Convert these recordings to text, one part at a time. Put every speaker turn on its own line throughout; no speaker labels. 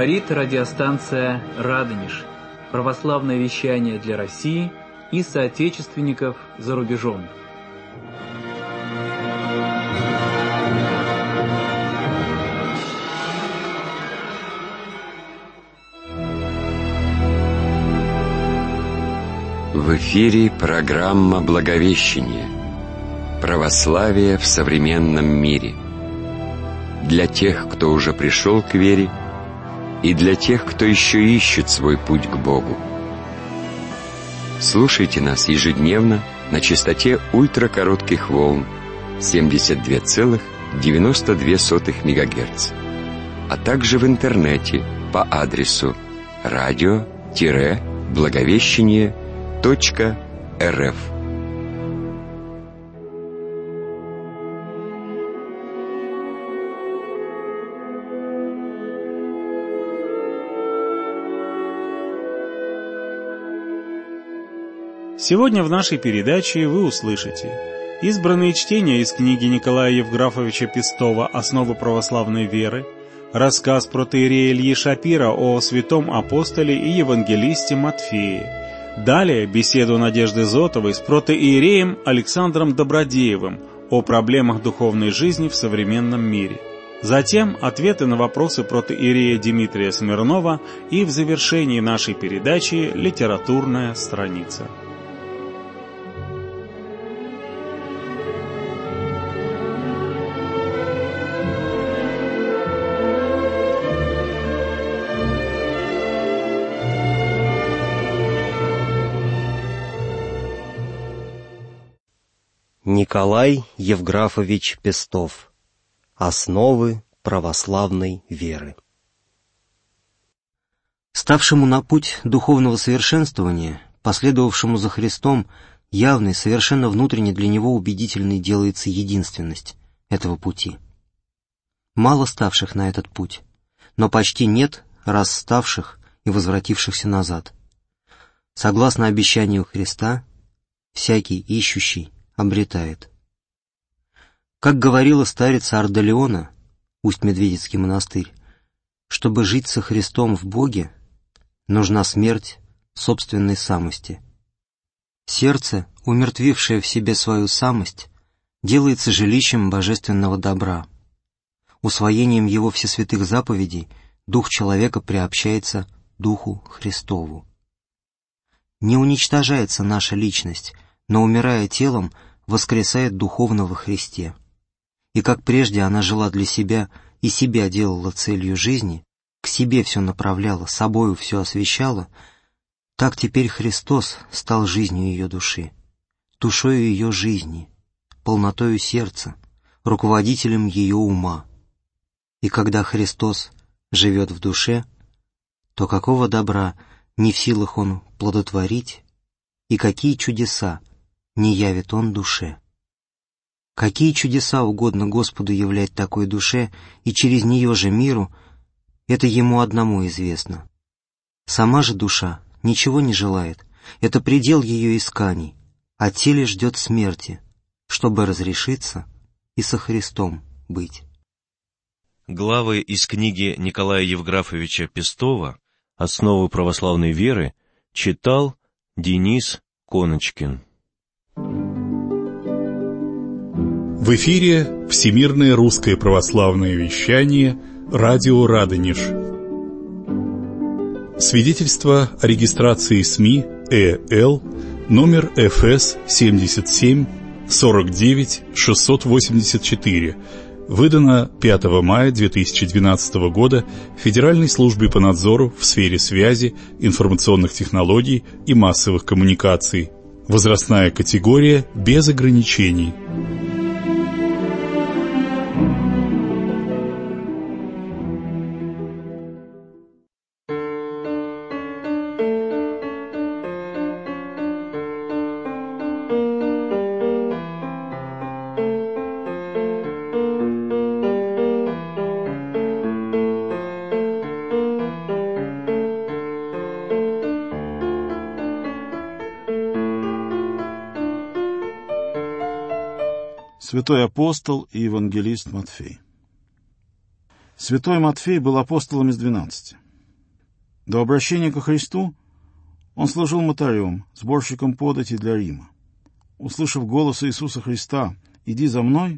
Говорит радиостанция «Радонеж». Православное вещание для России и соотечественников за рубежом.
В эфире программа «Благовещение. Православие в современном мире». Для тех, кто уже пришел к вере, и для тех, кто еще ищет свой путь к Богу. Слушайте нас ежедневно на частоте ультракоротких волн 72,92 МГц, а также в интернете по адресу radio-благовещение.рф.
Сегодня в нашей передаче вы услышите избранные чтения из книги Николая Евграфовича Пестова «Основы православной веры», рассказ протоиерея Ильи Шапира о святом апостоле и евангелисте Матфее. Далее беседу Надежды Зотовой с протоиереем Александром Добродеевым о проблемах духовной жизни в современном мире. Затем ответы на вопросы протоиерея Дмитрия Смирнова и в завершении нашей передачи «Литературная страница».
Николай Евграфович Пестов. Основы православной веры. Ставшему на путь духовного совершенствования, последовавшему за Христом, явной, совершенно внутренне для него убедительной делается единственность этого пути. Мало ставших на этот путь, но почти нет расставших и возвратившихся назад. Согласно обещанию Христа, всякий ищущий обретает. Как говорила старица Ардалиона, Усть-Медведецкий монастырь, чтобы жить со Христом в Боге, нужна смерть собственной самости. Сердце, умертвившее в себе свою самость, делается жилищем божественного добра. Усвоением его всесвятых заповедей дух человека приобщается Духу Христову. Не уничтожается наша личность, но, умирая телом, воскресает духовно во Христе. И как прежде она жила для себя и себя делала целью жизни, к себе все направляла, собою все освящала, так теперь Христос стал жизнью ее души, душою ее жизни, полнотою сердца, руководителем ее ума. И когда Христос живет в душе, то какого добра не в силах Он плодотворить, и какие чудеса не явит Он душе. Какие чудеса угодно Господу являть такой душе и через нее же миру, это Ему одному известно. Сама же душа ничего не желает, это предел ее исканий, а теле ждет смерти, чтобы разрешиться и со Христом быть.
Главы из книги Николая Евграфовича Пестова «Основы православной веры» читал Денис Коночкин.
В эфире Всемирное русское православное вещание «Радио Радонеж». Свидетельство о регистрации СМИ ЭЛ номер ФС 77 49 684, выдано 5 мая 2012 года Федеральной службе по надзору в сфере связи, информационных технологий и массовых коммуникаций. Возрастная категория без ограничений.
Святой апостол и евангелист Матфей. Святой Матфей был апостолом из 12. До обращения ко Христу он служил мытарем, сборщиком подати для Рима. Услышав голос Иисуса Христа «Иди за мной»,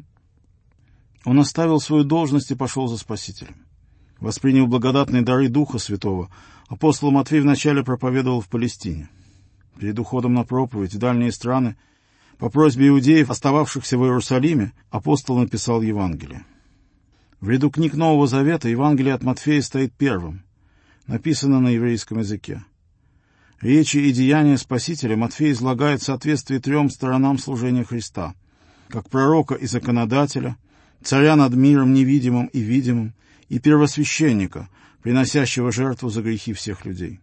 он оставил свою должность и пошел за Спасителем. Восприняв благодатные дары Духа Святого, апостол Матфей вначале проповедовал в Палестине. Перед уходом на проповедь в дальние страны, по просьбе иудеев, остававшихся в Иерусалиме, апостол написал Евангелие. В ряду книг Нового Завета Евангелие от Матфея стоит первым, написано на еврейском языке. Речи и деяния Спасителя Матфей излагает в соответствии 3 сторонам служения Христа, как пророка и законодателя, царя над миром невидимым и видимым, и первосвященника, приносящего жертву за грехи всех людей.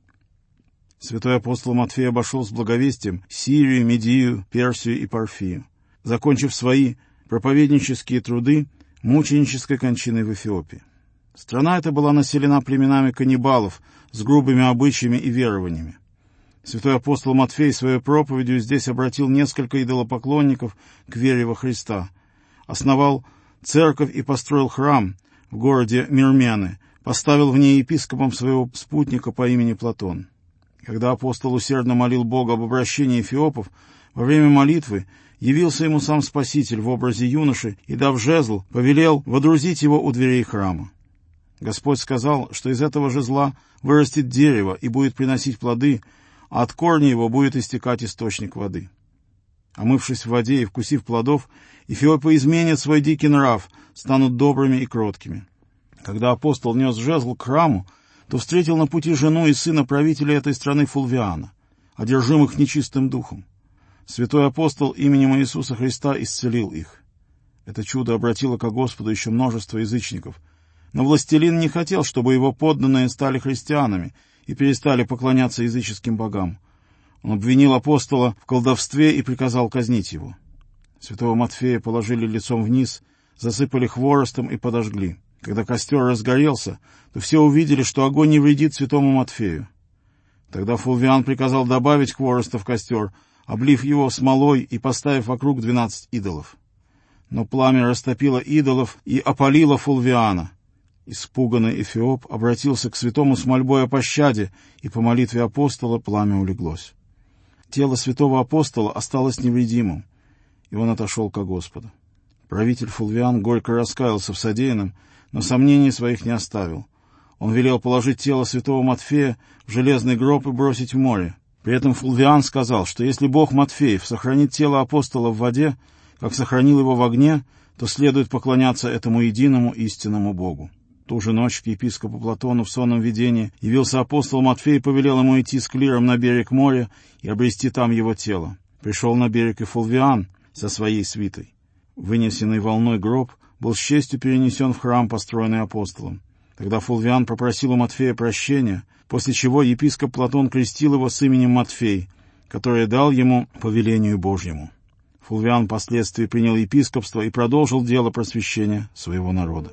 Святой апостол Матфей обошел с благовестием Сирию, Медию, Персию и Парфию, закончив свои проповеднические труды мученической кончиной в Эфиопии. Страна эта была населена племенами каннибалов с грубыми обычаями и верованиями. Святой апостол Матфей своей проповедью здесь обратил несколько идолопоклонников к вере во Христа, основал церковь и построил храм в городе Мирмены, поставил в ней епископом своего спутника по имени Платон. Когда апостол усердно молил Бога об обращении эфиопов, во время молитвы явился ему сам Спаситель в образе юноши и, дав жезл, повелел водрузить его у дверей храма. Господь сказал, что из этого жезла вырастет дерево и будет приносить плоды, а от корня его будет истекать источник воды. Омывшись в воде и вкусив плодов, эфиопы изменят свой дикий нрав, станут добрыми и кроткими. Когда апостол нес жезл к храму, то встретил на пути жену и сына правителя этой страны Фулвиана, одержимых нечистым духом. Святой апостол именем Иисуса Христа исцелил их. Это чудо обратило ко Господу еще множество язычников, но властелин не хотел, чтобы его подданные стали христианами и перестали поклоняться языческим богам. Он обвинил апостола в колдовстве и приказал казнить его. Святого Матфея положили лицом вниз, засыпали хворостом и подожгли. Когда костер разгорелся, то все увидели, что огонь не вредит святому Матфею. Тогда Фулвиан приказал добавить хвороста в костер, облив его смолой и поставив вокруг 12 идолов. Но пламя растопило идолов и опалило Фулвиана. Испуганный эфиоп обратился к святому с мольбой о пощаде, и по молитве апостола пламя улеглось. Тело святого апостола осталось невредимым, и он отошел ко Господу. Правитель Фулвиан горько раскаялся в содеянном, но сомнений своих не оставил. Он велел положить тело святого Матфея в железный гроб и бросить в море. При этом Фулвиан сказал, что если Бог Матфеев сохранит тело апостола в воде, как сохранил его в огне, то следует поклоняться этому единому истинному Богу. Ту же ночь к епископу Платону в сонном видении явился апостол Матфей и повелел ему идти с клиром на берег моря и обрести там его тело. Пришел на берег и Фулвиан со своей свитой. Вынесенный волной гроб был с честью перенесен в храм, построенный апостолом. Тогда Фулвиан попросил у Матфея прощения, после чего епископ Платон крестил его с именем Матфей, которое дал ему по велению Божьему. Фулвиан впоследствии принял епископство и продолжил дело просвещения своего народа.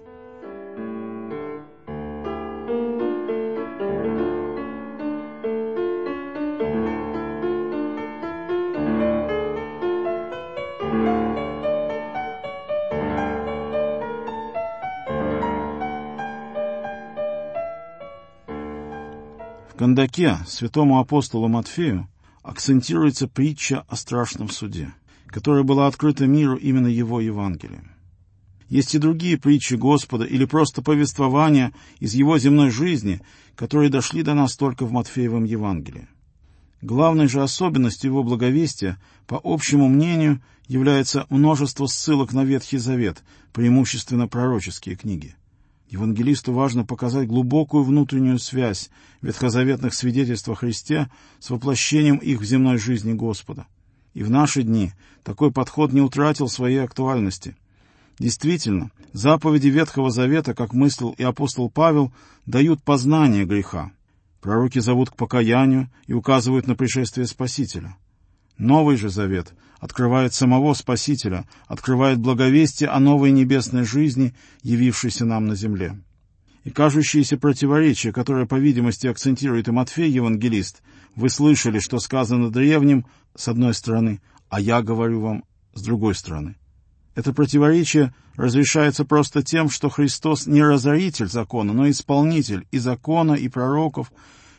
В Кандаке святому апостолу Матфею акцентируется притча о страшном суде, которая была открыта миру именно его Евангелием. Есть и другие притчи Господа или просто повествования из его земной жизни, которые дошли до нас только в Матфеевом Евангелии. Главной же особенностью его благовестия, по общему мнению, является множество ссылок на Ветхий Завет, преимущественно пророческие книги. Евангелисту важно показать глубокую внутреннюю связь ветхозаветных свидетельств о Христе с воплощением их в земной жизни Господа. И в наши дни такой подход не утратил своей актуальности. Действительно, заповеди Ветхого Завета, как мыслил и апостол Павел, дают познание греха. Пророки зовут к покаянию и указывают на пришествие Спасителя. Новый же Завет открывает самого Спасителя, открывает благовестие о новой небесной жизни, явившейся нам на земле. И кажущееся противоречие, которое, по видимости, акцентирует и Матфей, евангелист, вы слышали, что сказано древним, с одной стороны, а я говорю вам, с другой стороны. Это противоречие разрешается просто тем, что Христос не разоритель закона, но исполнитель и закона, и пророков,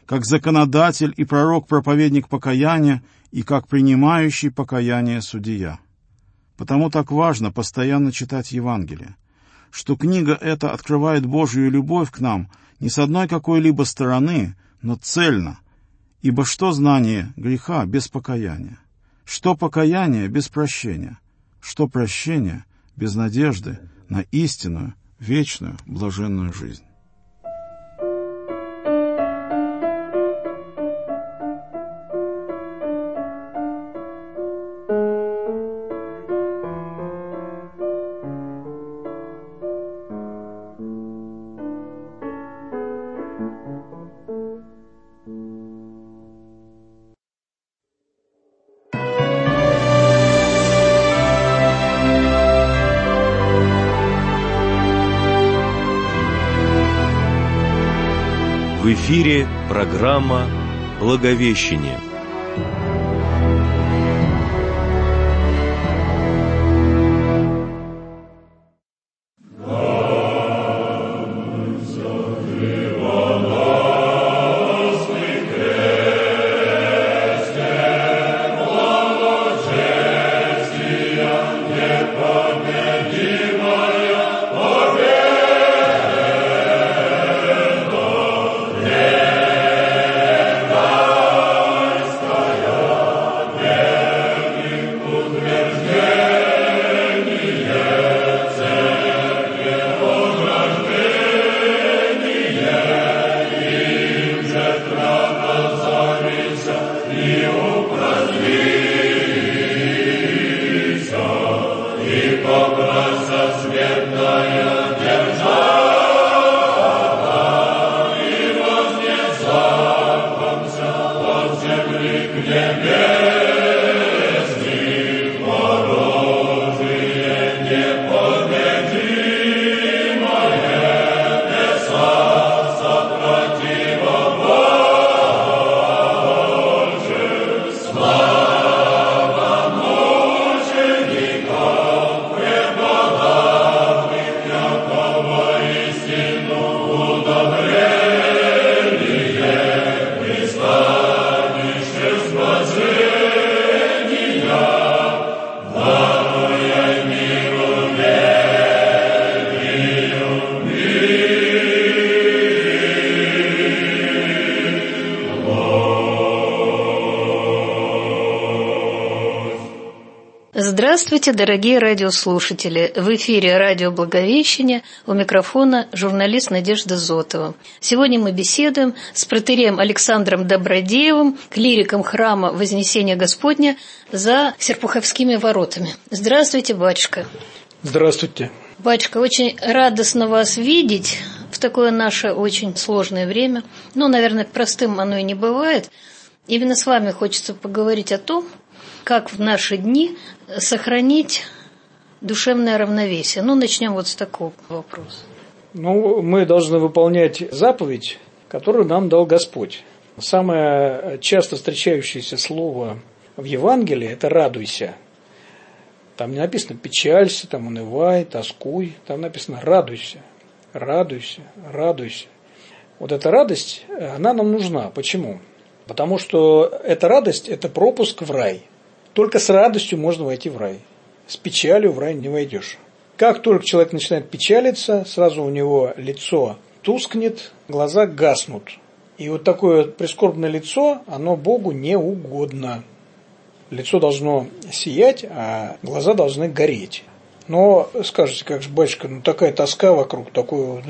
как законодатель и пророк-проповедник покаяния и как принимающий покаяние судья. Потому так важно постоянно читать Евангелие, что книга эта открывает Божью любовь к нам не с одной какой-либо стороны, но цельно. Ибо что знание греха без покаяния? Что покаяние без прощения? Что прощение без надежды на истинную, вечную, блаженную жизнь?
В эфире программа «Благовещение».
Здравствуйте, дорогие радиослушатели! В эфире радио «Благовещение», у микрофона журналист Надежда Зотова. Сегодня мы беседуем с протоиереем Александром Добродеевым, клириком храма Вознесения Господня за Серпуховскими воротами. Здравствуйте, батюшка!
Здравствуйте!
Батюшка, очень радостно вас видеть в такое наше очень сложное время. Наверное, простым оно и не бывает. Именно с вами хочется поговорить о том, как в наши дни сохранить душевное равновесие. Начнем вот с такого вопроса.
Мы должны выполнять заповедь, которую нам дал Господь. Самое часто встречающееся слово в Евангелии – это «радуйся». Там не написано «печалься», там «унывай», «тоскуй». Там написано «радуйся», «радуйся», «радуйся». Вот эта радость, она нам нужна. Почему? Потому что эта радость – это пропуск в рай. Только с радостью можно войти в рай. С печалью в рай не войдешь. Как только человек начинает печалиться, сразу у него лицо тускнет, глаза гаснут. И вот такое прискорбное лицо, оно Богу не угодно. Лицо должно сиять, а глаза должны гореть. Но скажете, как же, батюшка, такая тоска вокруг, такой,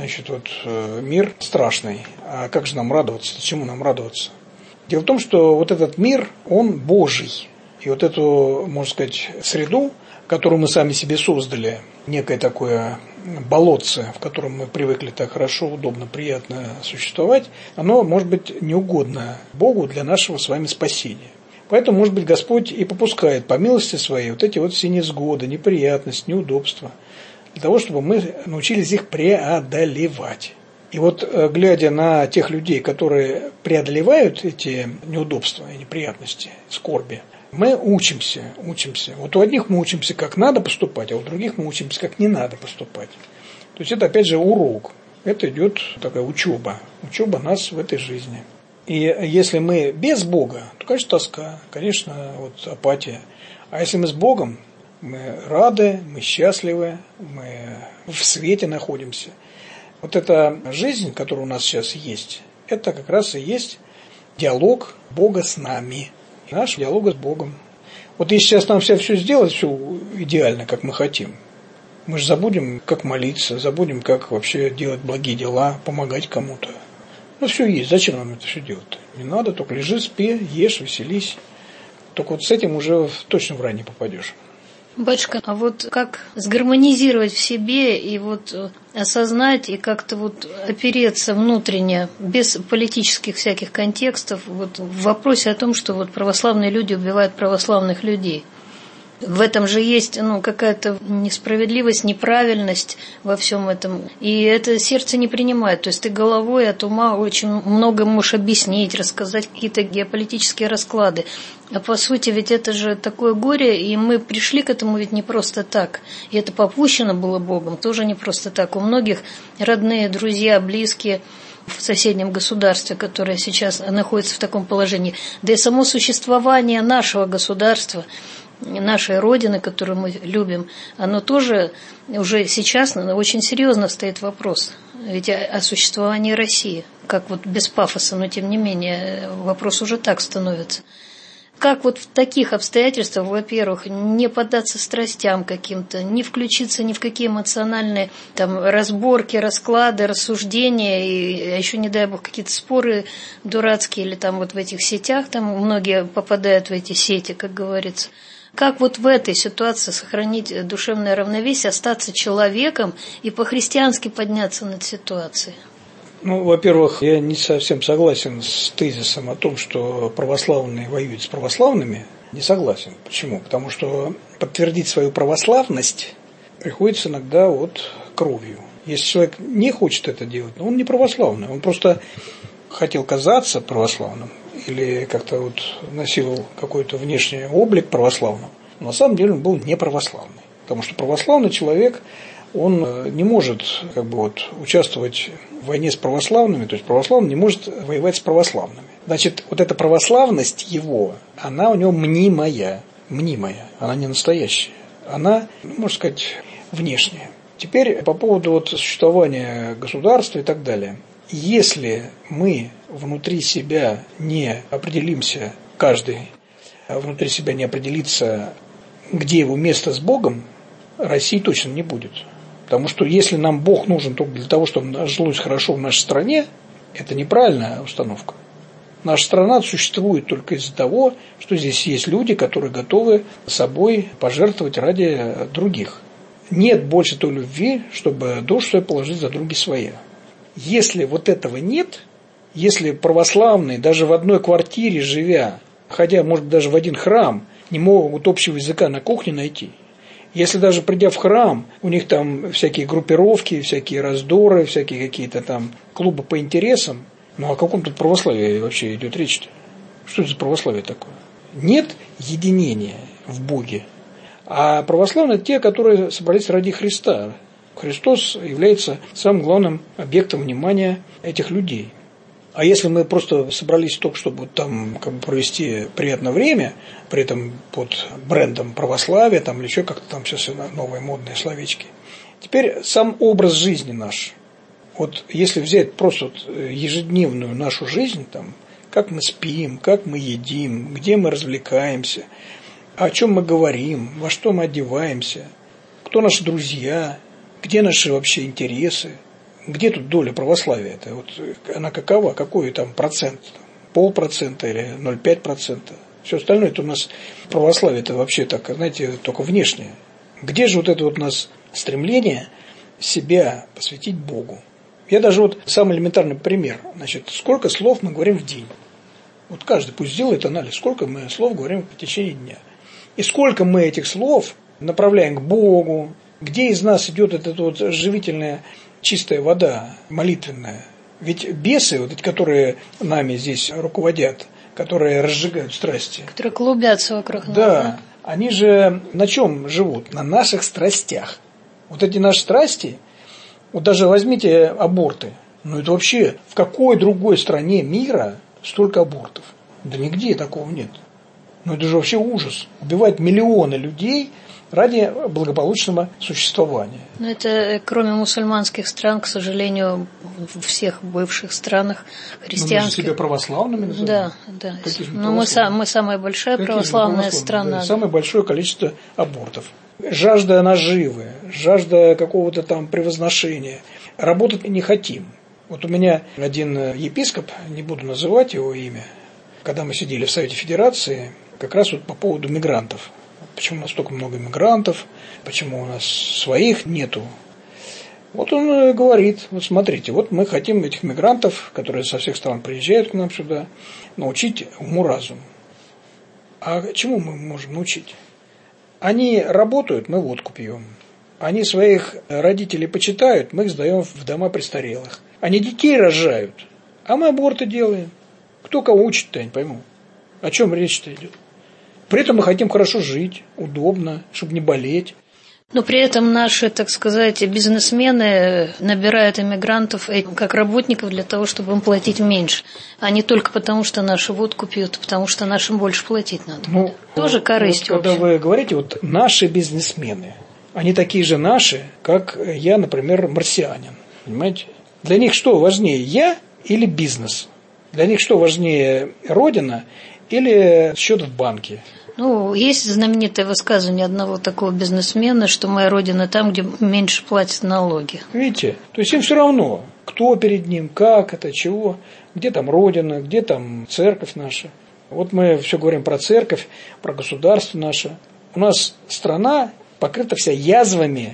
мир страшный. А как же нам радоваться? Чему нам радоваться? Дело в том, что вот этот мир, он Божий. И вот эту, можно сказать, среду, которую мы сами себе создали, некое такое болотце, в котором мы привыкли так хорошо, удобно, приятно существовать, оно может быть неугодно Богу для нашего с вами спасения. Поэтому, может быть, Господь и попускает по милости своей вот эти вот все невзгоды, неприятности, неудобства, для того, чтобы мы научились их преодолевать. И вот, глядя на тех людей, которые преодолевают эти неудобства и неприятности, скорби, мы учимся. Вот у одних мы учимся, как надо поступать, а у других мы учимся, как не надо поступать. То есть это, опять же, урок. Это идет такая учеба нас в этой жизни. И если мы без Бога, то, конечно, тоска, конечно, вот апатия. А если мы с Богом, мы рады, мы счастливы, мы в свете находимся. Вот эта жизнь, которая у нас сейчас есть, это как раз и есть диалог Бога с нами. Наш диалог с Богом. Вот если сейчас нам все сделать, все идеально, как мы хотим, мы же забудем, как молиться, забудем, как вообще делать благие дела, помогать кому-то. Ну, все есть. Зачем нам это все делать? Не надо, только лежи, спи, ешь, веселись. Только вот с этим уже точно в рай не попадешь.
Батюшка, а вот как сгармонизировать в себе и вот осознать и как-то вот опереться внутренне, без политических всяких контекстов, вот в вопросе о том, что вот православные люди убивают православных людей? В этом же есть какая-то несправедливость, неправильность во всем этом. И это сердце не принимает. То есть ты головой от ума очень много можешь объяснить, рассказать какие-то геополитические расклады. А по сути ведь это же такое горе, и мы пришли к этому ведь не просто так. И это попущено было Богом, тоже не просто так. У многих родные, друзья, близкие в соседнем государстве, которое сейчас находится в таком положении. Да и само существование нашего государства, нашей Родины, которую мы любим, оно тоже уже сейчас очень серьезно стоит вопрос. Ведь о существовании России, как вот без пафоса, но тем не менее вопрос уже так становится. Как вот в таких обстоятельствах, во-первых, не поддаться страстям каким-то, не включиться ни в какие эмоциональные разборки, расклады, рассуждения, и еще, не дай бог, какие-то споры дурацкие, или вот в этих сетях, многие попадают в эти сети, как говорится. Как вот в этой ситуации сохранить душевное равновесие, остаться человеком и по-христиански подняться над ситуацией?
Во-первых, я не совсем согласен с тезисом о том, что православные воюют с православными. Не согласен. Почему? Потому что подтвердить свою православность приходится иногда кровью. Если человек не хочет это делать, он не православный. Он просто хотел казаться православным или как-то носил какой-то внешний облик православного. Но на самом деле он был не православный. Потому что православный человек, он не может участвовать в войне с православными, то есть православный не может воевать с православными. Значит, эта православность его, она у него мнимая, она не настоящая. Она, можно сказать, внешняя. Теперь по поводу существования государства и так далее. Если мы внутри себя не определимся, каждый внутри себя не определится, где его место с Богом, России точно не будет. Потому что если нам Бог нужен только для того, чтобы жилось хорошо в нашей стране, это неправильная установка. Наша страна существует только из-за того, что здесь есть люди, которые готовы собой пожертвовать ради других. Нет больше той любви, чтобы душу свою положить за други свои. Если этого нет, если православные даже в одной квартире живя, ходя, может быть, даже в один храм, не могут общего языка на кухне найти, если даже придя в храм, у них там всякие группировки, всякие раздоры, всякие какие-то клубы по интересам, о каком тут православии вообще идет речь-то? Что это за православие такое? Нет единения в Боге. А православные те, которые собрались ради Христа. Христос является самым главным объектом внимания этих людей. А если мы просто собрались только, чтобы провести приятное время, при этом под брендом православия, или еще как-то сейчас новые модные словечки. Теперь сам образ жизни наш. Если взять просто ежедневную нашу жизнь, как мы спим, как мы едим, где мы развлекаемся, о чем мы говорим, во что мы одеваемся, кто наши друзья, где наши вообще интересы, где тут доля православия? Она какова? Какой процент? 0,5% или 0,5%? Все остальное это у нас православие, это вообще только внешнее. Где же это у нас стремление себя посвятить Богу? Я даже самый элементарный пример. Сколько слов мы говорим в день? Каждый пусть сделает анализ, сколько мы слов говорим в течение дня. И сколько мы этих слов направляем к Богу, где из нас идет эта живительная чистая вода, молитвенная. Ведь бесы, которые нами здесь руководят, которые разжигают страсти.
Которые клубятся вокруг нас.
Да, они же на чем живут? На наших страстях. Эти наши страсти, даже возьмите аборты. Это вообще в какой другой стране мира столько абортов? Да нигде такого нет. Ну это же вообще ужас. Убивать миллионы людей ради благополучного существования.
Но это кроме мусульманских стран, к сожалению, в всех бывших странах христианских.
Мы же себя православными называем.
Да. Но мы самая большая православная страна.
Да, самое большое количество абортов. Жажда наживы, жажда какого-то там превозношения. Работать не хотим. Вот у меня один епископ, не буду называть его имя, когда мы сидели в Совете Федерации, как раз вот по поводу мигрантов. Почему у нас столько много мигрантов, почему у нас своих нету. Вот он говорит, вот смотрите, вот мы хотим этих мигрантов, которые со всех стран приезжают к нам сюда, научить уму-разуму. А чему мы можем научить? Они работают, мы водку пьем. Они своих родителей почитают, мы их сдаем в дома престарелых. Они детей рожают, а мы аборты делаем. Кто кого учит-то, я не пойму. О чем речь-то идет? При этом мы хотим хорошо жить, удобно, чтобы не болеть.
Но при этом наши, так сказать, бизнесмены набирают иммигрантов как работников для того, чтобы им платить меньше. А не только потому, что наши водку пьют, а потому что нашим больше платить надо. Тоже корысть.
Вот, когда вы говорите, вот наши бизнесмены, они такие же наши, как я, например, марсианин. Понимаете? Для них что важнее, я или бизнес? Для них что важнее, родина или счет в банке?
Есть знаменитое высказывание одного такого бизнесмена, что моя родина там, где меньше платят налоги.
Видите? То есть им все равно, кто перед ним, как это, чего, где там родина, где там церковь наша. Вот мы все говорим про церковь, про государство наше. У нас страна покрыта вся язвами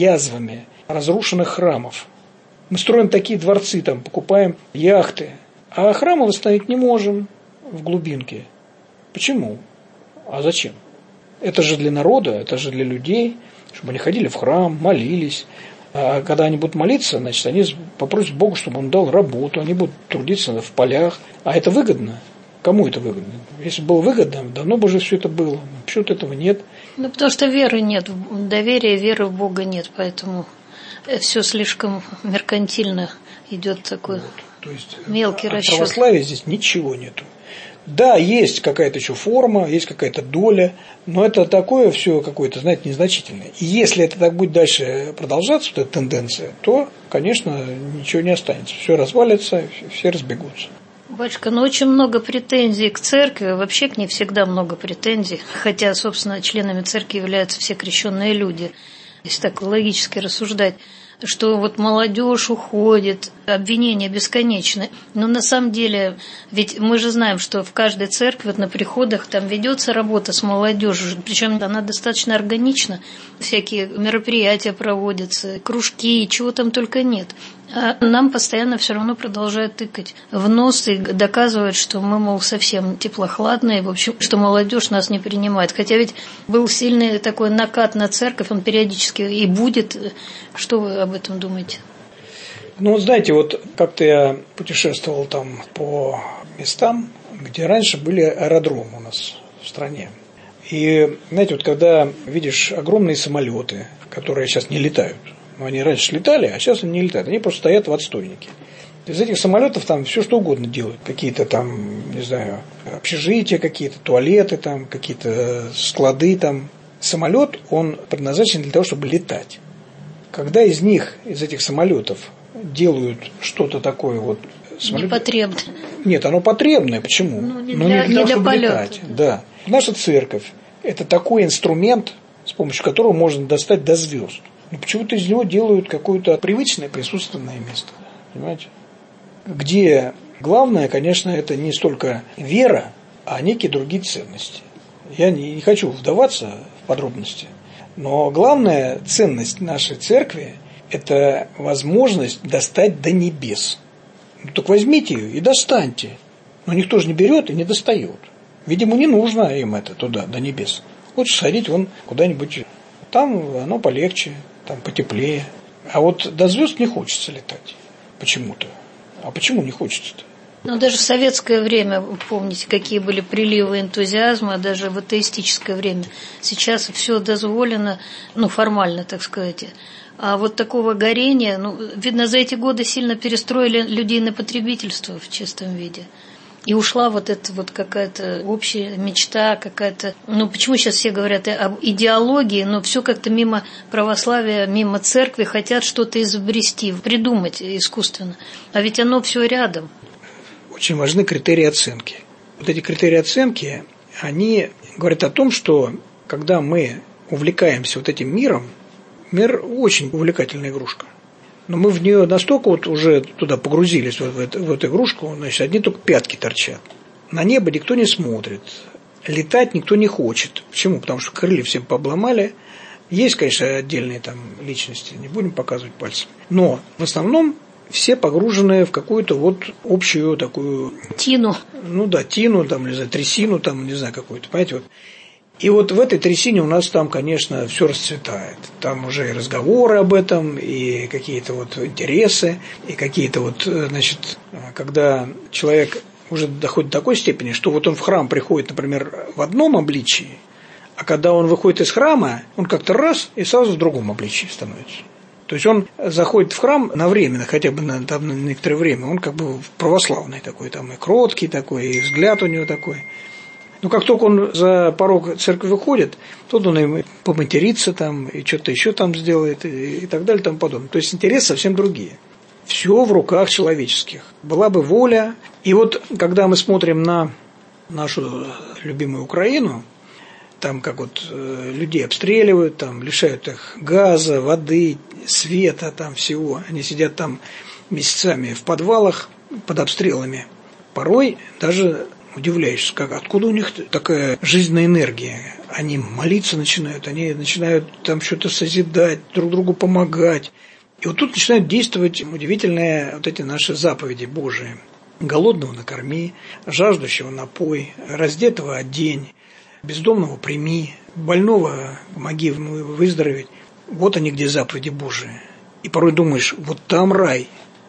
разрушенных храмов. Мы строим такие дворцы, там, покупаем яхты, а храмы восстановить не можем в глубинке. Почему? А зачем? Это же для народа, это же для людей, чтобы они ходили в храм, молились. А когда они будут молиться, значит, они попросят Бога, чтобы Он дал работу, они будут трудиться в полях. А это выгодно? Кому это выгодно? Если бы было выгодно, давно бы уже все это было. Почему-то этого нет.
Потому что веры нет, доверия, веры в Бога нет, поэтому все слишком меркантильно идет такой
То есть,
мелкий расчет.
От православия здесь ничего нету. Да, есть какая-то еще форма, есть какая-то доля, но это такое все какое-то, знаете, незначительное. И если это так будет дальше продолжаться, вот эта тенденция, то, конечно, ничего не останется. Все развалится, все разбегутся.
Батюшка, очень много претензий к церкви, вообще к ней всегда много претензий, хотя, собственно, членами церкви являются все крещенные люди, если так логически рассуждать, что вот молодежь уходит, обвинения бесконечны. Но на самом деле, ведь мы же знаем, что в каждой церкви, вот на приходах, там ведется работа с молодежью, причем она достаточно органична, всякие мероприятия проводятся, кружки, чего там только нет. А нам постоянно все равно продолжают тыкать в нос и доказывают, что мы, мол, совсем теплохладные, в общем, что молодежь нас не принимает. Хотя ведь был сильный такой накат на церковь, он периодически и будет. Что вы об этом думаете?
Ну, вот знаете, вот как-то я путешествовал там по местам, где раньше были аэродромы у нас в стране. И, знаете, вот когда видишь огромные самолеты, которые сейчас не летают, но они раньше летали, а сейчас они не летают, они просто стоят в отстойнике. Из этих самолетов там все что угодно делают. Какие-то там, не знаю, общежития какие-то, туалеты там, какие-то склады там. Самолет, он предназначен для того, чтобы летать. Когда из этих самолетов делают что-то такое вот...
Непотребное.
Нет, оно потребное. Почему?
Не для
чтобы
полета.
летать. Да. Наша церковь – это такой инструмент, с помощью которого можно достать до звезд. Но почему-то из него делают какое-то привычное присутственное место. Понимаете? Где главное, конечно, это не столько вера, а некие другие ценности. Я не хочу вдаваться в подробности. Но главная ценность нашей церкви – это возможность достать до небес. Ну, так возьмите ее и достаньте. Но никто же не берет и не достает. Видимо, не нужно им это туда, до небес. Лучше сходить вон куда-нибудь. Там оно полегче, там потеплее. А вот до звезд не хочется летать почему-то. А почему не хочется-то?
Ну, даже в советское время, помните, какие были приливы энтузиазма, даже в атеистическое время. Сейчас все дозволено, формально, так сказать. А вот такого горения, видно, за эти годы сильно перестроили людей на потребительство в чистом виде. И ушла вот эта вот какая-то общая мечта, какая-то... Ну, почему сейчас все говорят об идеологии, но все как-то мимо православия, мимо церкви хотят что-то изобрести, придумать искусственно. А ведь оно все рядом.
Очень важны критерии оценки. Вот эти критерии оценки, они говорят о том, что когда мы увлекаемся вот этим миром, мир очень увлекательная игрушка. Но мы в нее настолько вот уже туда погрузились, в эту игрушку, значит, одни только пятки торчат. На небо никто не смотрит, летать никто не хочет. Почему? Потому что крылья всем пообломали. Есть, конечно, отдельные там личности, не будем показывать пальцем. Но в основном все погружены в какую-то вот общую такую...
Тину.
Ну да, тину, там, не знаю, трясину, там, не знаю, какую-то, понимаете, вот. И вот в этой трясине у нас там, конечно, все расцветает. Там уже и разговоры об этом, и какие-то вот интересы, и какие-то вот, значит, когда человек уже доходит до такой степени, что вот он в храм приходит, например, в одном обличии, а когда он выходит из храма, он как-то раз и сразу в другом обличии становится. То есть он заходит в храм на время, хотя бы на некоторое время, он как бы православный такой, там и кроткий такой, и взгляд у него такой. Но как только он за порог церкви выходит, тут он им поматерится там, и что-то еще там сделает, и так далее, и тому подобное. То есть интересы совсем другие. Все в руках человеческих. Была бы воля. И вот, когда мы смотрим на нашу любимую Украину, там как вот людей обстреливают, там лишают их газа, воды, света, там всего. Они сидят там месяцами в подвалах под обстрелами. Порой даже... удивляешься, как, откуда у них такая жизненная энергия. Они молиться начинают, они начинают там что-то созидать, друг другу помогать. И вот тут начинают действовать удивительные вот эти наши заповеди Божии. Голодного накорми, жаждущего напой, раздетого одень, бездомного прими, больного помоги ему выздороветь. Вот они где заповеди Божии. И порой думаешь, вот там рай,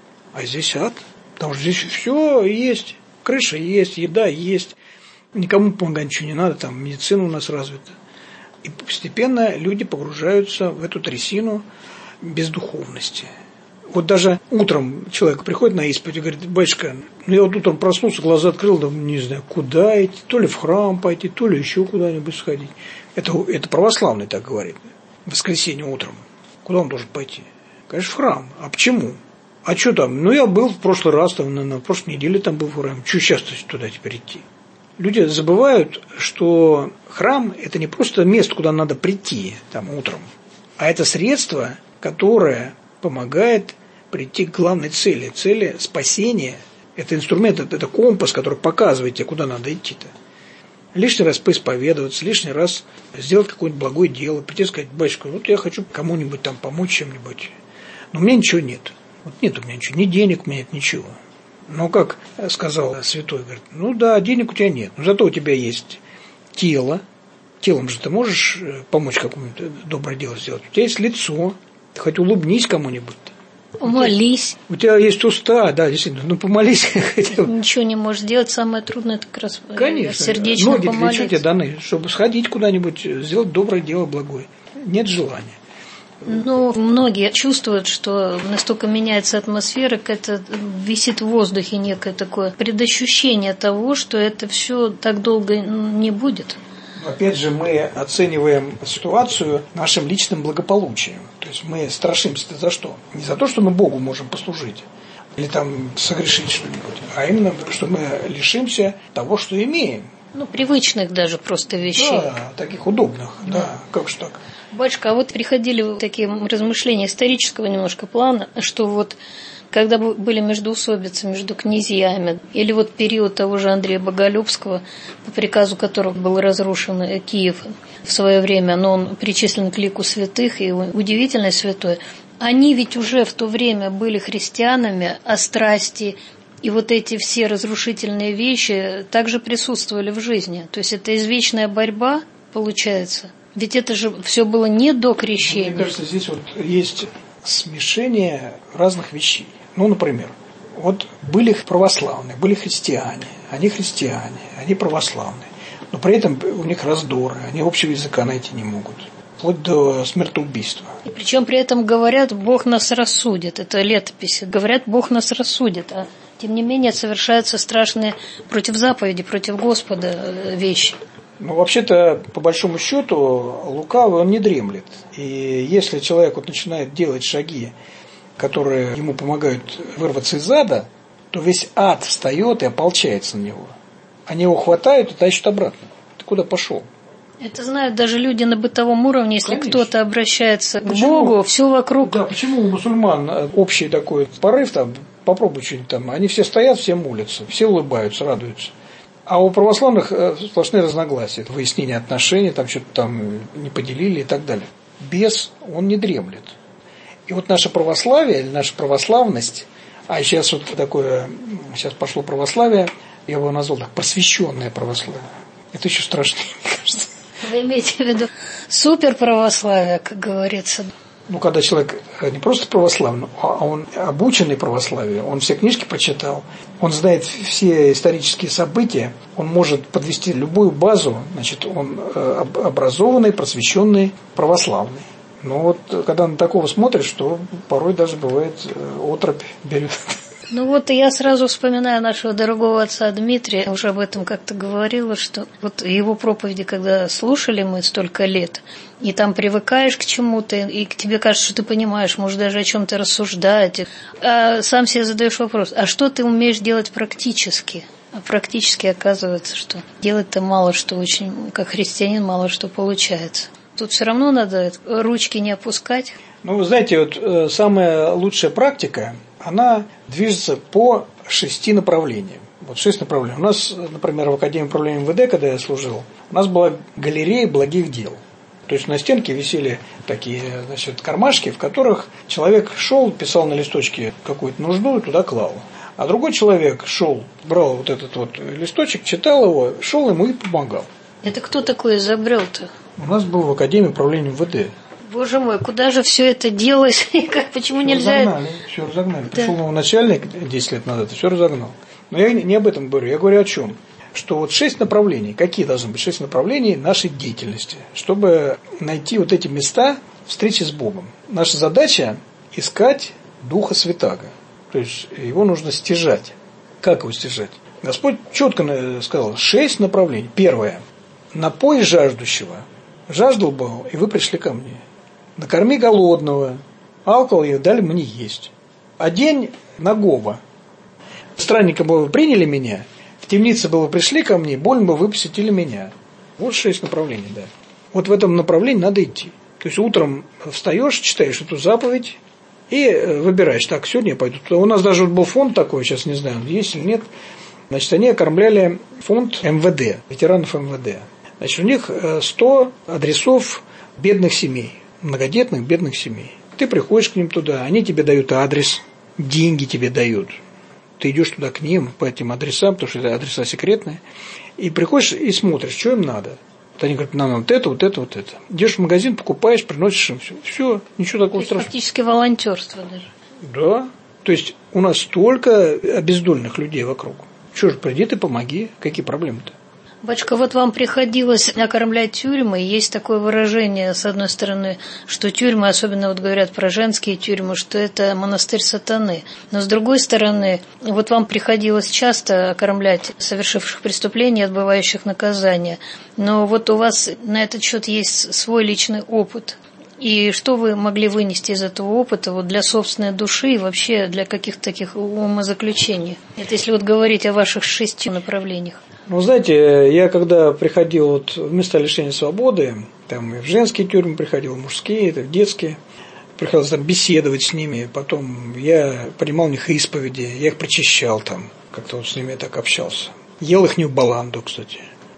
а здесь ад. Потому что здесь все есть. Крыша есть, еда есть, никому помогать ничего не надо, там медицина у нас развита. И постепенно люди погружаются в эту трясину бездуховности. Вот даже утром человек приходит на исповедь и говорит: батюшка, ну я вот утром проснулся, глаза открыл, да не знаю, куда идти, то ли в храм пойти, то ли еще куда-нибудь сходить. Это православный так говорит, в воскресенье утром. Куда он должен пойти? Конечно, в храм. А почему? А что там? Ну, я был в прошлый раз, там, на прошлой неделе там был в храме. Что сейчас туда теперь идти? Люди забывают, что храм – это не просто место, куда надо прийти там утром, а это средство, которое помогает прийти к главной цели. Цели спасения – это инструмент, это компас, который показывает тебе, куда надо идти-то. Лишний раз поисповедоваться, лишний раз сделать какое-нибудь благое дело, прийти и сказать: батюшка, вот я хочу кому-нибудь там помочь чем-нибудь, но у меня ничего нет. Вот нет у меня ничего, ни денег у меня нет, ничего. Но как сказал святой, говорит: ну да, денег у тебя нет, но зато у тебя есть тело. Телом же ты можешь помочь какому-нибудь доброе дело сделать. У тебя есть лицо, ты хоть улыбнись кому-нибудь.
Помолись.
У тебя есть уста, да, действительно, ну помолись.
Ничего не можешь делать, самое трудное это как раз сердечно
помолиться.
Ноги для
чего тебе даны, чтобы сходить куда-нибудь, сделать доброе дело, благое. Нет желания.
Ну, многие чувствуют, что настолько меняется атмосфера, это висит в воздухе некое такое предощущение того, что это все так долго не будет.
Опять же, мы оцениваем ситуацию нашим личным благополучием. То есть мы страшимся за что? Не за то, что мы Богу можем послужить или там согрешить что-нибудь, а именно, что мы лишимся того, что имеем.
Ну, привычных даже просто вещей.
Да, таких удобных, да, как же так.
Батюшка, а вот приходили такие размышления исторического немножко плана, что вот когда были междоусобицы между князьями, или вот период того же Андрея Боголюбского, по приказу которого был разрушен Киев в свое время, но он причислен к лику святых и удивительный святой, они ведь уже в то время были христианами, а страсти и вот эти все разрушительные вещи также присутствовали в жизни. То есть это извечная борьба, получается. Ведь это же все было не до крещения.
Мне кажется, здесь вот есть смешение разных вещей. Ну, например, вот были православные, были христиане, они православные, но при этом у них раздоры, они общего языка найти не могут, вплоть до смертоубийства.
И причем при этом говорят: Бог нас рассудит, это летописи, говорят: Бог нас рассудит, а Тем не менее, совершаются страшные против заповеди, против Господа вещи.
Ну, вообще-то, по большому счету, лукавый, он не дремлет. И если человек вот начинает делать шаги, которые ему помогают вырваться из ада, то весь ад встает и ополчается на него. Они его хватают и тащат обратно. Ты куда пошел?
Это знают даже люди на бытовом уровне, если
Конечно.
Кто-то обращается к Богу, все вокруг.
Да, почему у мусульман общий такой порыв, там, попробуй что-нибудь там, они все стоят, все молятся, все улыбаются, радуются. А у православных сплошные разногласия, выяснение отношений, там что-то там не поделили и так далее. Бес, он не дремлет. И вот наше православие, или наша православность, а сейчас вот такое, сейчас пошло православие, я бы его назвал так, просвещенное православие. Это еще страшнее, мне кажется.
Вы имеете в виду суперправославие, как говорится?
Ну, когда человек не просто православный, а он обученный православию, он все книжки почитал, он знает все исторические события, он может подвести любую базу, значит, он образованный, просвещенный, православный. Но вот когда на такого смотришь, то порой даже бывает оторопь берет.
Ну вот и я сразу вспоминаю нашего дорогого отца Дмитрия, уже об этом как-то говорила, что вот его проповеди, когда слушали мы столько лет, и там привыкаешь к чему-то, и тебе кажется, что ты понимаешь, может даже о чем-то рассуждать, а сам себе задаешь вопрос, а что ты умеешь делать практически? А практически оказывается, что делать-то мало что очень, как христианин, мало что получается. Тут все равно надо ручки не опускать.
Ну, вы знаете, вот самая лучшая практика, она движется по 6 направлениям. Вот 6 направлений. У нас, например, в Академии управления МВД, когда я служил, у нас была галерея благих дел. То есть на стенке висели такие, значит, кармашки, в которых человек шел, писал на листочке какую-то нужду и туда клал. А другой человек шел, брал вот этот вот листочек, читал его, шел ему и помогал.
Это кто такой изобрел-то?
У нас был в Академии управления МВД.
Боже мой, куда же все это делось? Почему нельзя?
Все разогнали. Да. Пришел новый начальник 10 лет назад и все разогнал. Но я не об этом говорю. Я говорю о чем? Что вот 6 направлений. Какие должны быть 6 направлений нашей деятельности? Чтобы найти вот эти места встречи с Богом. Наша задача искать Духа Святаго. То есть его нужно стяжать. Как его стяжать? Господь четко сказал 6 направлений. Первое. Напой жаждущего. Жаждал был, и вы пришли ко мне. Накорми голодного, алкоголь и дали мне есть. Одень нагого. Странником бы вы приняли меня, в темнице бы вы пришли ко мне, больно бы вы посетили меня. Вот 6 направлений, да. Вот в этом направлении надо идти. То есть утром встаешь, читаешь эту заповедь и выбираешь, так, сегодня я пойду туда. У нас даже был фонд такой, сейчас не знаю, есть или нет. Значит, они окормляли фонд МВД, ветеранов МВД. Значит, у них 100 адресов бедных семей, многодетных бедных семей. Ты приходишь к ним туда, они тебе дают адрес, деньги тебе дают. Ты идешь туда к ним, по этим адресам, потому что это адреса секретные, и приходишь и смотришь, что им надо. Они говорят, нам вот это, вот это, вот это. Идешь в магазин, покупаешь, приносишь им все. Все, ничего такого страшного.
Фактически волонтерство даже.
Да. То есть у нас столько обездоленных людей вокруг. Что же, приди ты помоги. Какие проблемы-то?
Батюшка, вот вам приходилось окормлять тюрьмы, и есть такое выражение, с одной стороны, что тюрьмы, особенно вот говорят про женские тюрьмы, что это монастырь сатаны. Но с другой стороны, вот вам приходилось часто окормлять совершивших преступления, отбывающих наказание. Но вот у вас на этот счет есть свой личный опыт. И что вы могли вынести из этого опыта вот для собственной души и вообще для каких-то таких умозаключений? Это если вот говорить о ваших 6 направлениях.
Ну, знаете, я когда приходил вот в места лишения свободы, там и в женские тюрьмы приходил, в мужские, и в детские, приходилось там беседовать с ними, потом я принимал у них исповеди, я их причащал там, как-то вот с ними так общался. Ел их не в баланду, кстати.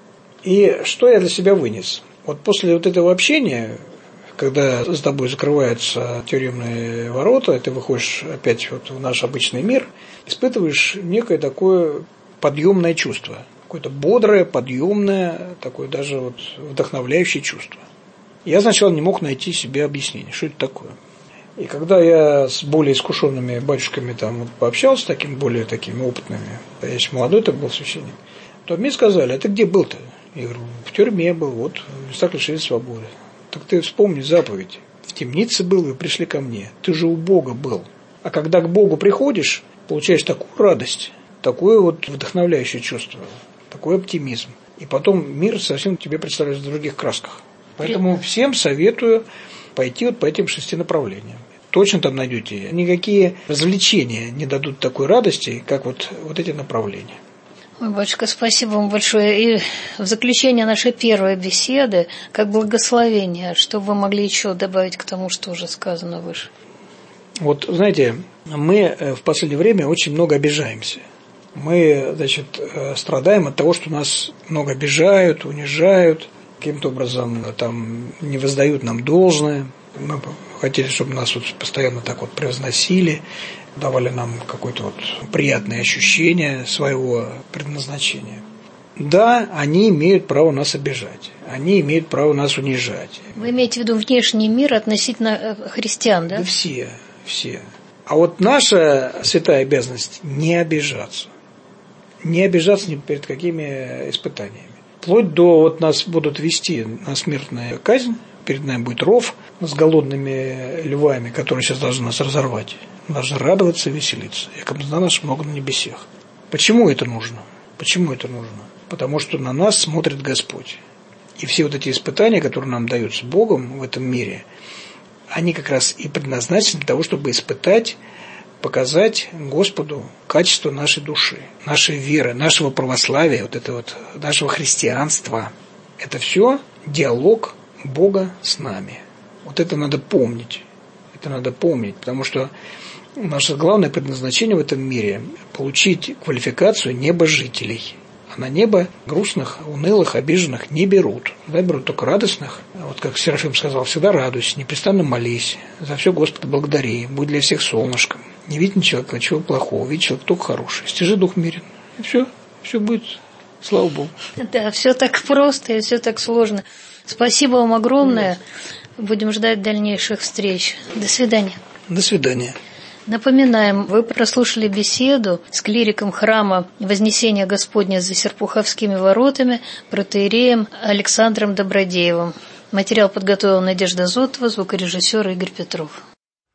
И что я для себя вынес? Вот после вот этого общения, когда с тобой закрываются тюремные ворота, ты выходишь опять вот в наш обычный мир, испытываешь некое такое подъемное чувство. Какое-то бодрое, подъемное, такое даже вот вдохновляющее чувство. Я сначала не мог найти себе объяснение, что это такое. И когда я с более искушенными батюшками там вот пообщался, такими более такими опытными, я еще молодой так был священник, то мне сказали, а ты где был-то? Я говорю, в тюрьме был, вот в местах лишения свободы. Так ты вспомни заповедь. В темнице был, вы пришли ко мне. Ты же у Бога был. А когда к Богу приходишь, получаешь такую радость, такое вот вдохновляющее чувство, такой оптимизм. И потом мир совсем тебе представляется в других красках. Поэтому всем советую пойти вот по этим 6 направлениям. Точно там найдете. Никакие развлечения не дадут такой радости, как вот эти направления.
Ой, батюшка, спасибо вам большое. И в заключение нашей первой беседы, как благословение, что вы могли еще добавить к тому, что уже сказано выше?
Вот, знаете, мы в последнее время очень много обижаемся. Мы, страдаем от того, что нас много обижают, унижают, каким-то образом там не воздают нам должное. Мы хотели, чтобы нас вот постоянно так вот превозносили, давали нам какое-то вот приятное ощущение своего предназначения. Да, они имеют право нас обижать, они имеют право нас унижать.
Вы имеете в виду внешний мир относительно христиан, да?
Да все. А вот наша святая обязанность не обижаться. Не обижаться ни перед какими испытаниями. Вплоть до вот нас будут вести на смертную казнь, перед нами будет ров с голодными львами, которые сейчас должны нас разорвать. Мы должны радоваться и веселиться. Яко за нас много на небесах. Почему это нужно? Потому что на нас смотрит Господь. И все вот эти испытания, которые нам даются Богом в этом мире, они как раз и предназначены для того, чтобы испытать, показать Господу качество нашей души, нашей веры, нашего православия, нашего христианства. Это все диалог Бога с нами. Вот это надо помнить. Потому что наше главное предназначение в этом мире – получить квалификацию небожителей. А на небо грустных, унылых, обиженных не берут. Берут только радостных. Вот как Серафим сказал, всегда радуйся, непрестанно молись, за все Господа благодари, будь для всех солнышком. Не видь ничего плохого, видь человек только хороший. Стяжи дух мирен. И все будет, слава Богу.
Да, все так просто и все так сложно. Спасибо вам огромное. Будем ждать дальнейших встреч. До свидания.
До свидания.
Напоминаем, вы прослушали беседу с клириком храма Вознесения Господня за Серпуховскими воротами протоиереем Александром Добродеевым. Материал подготовила Надежда Зотова, звукорежиссер Игорь Петров.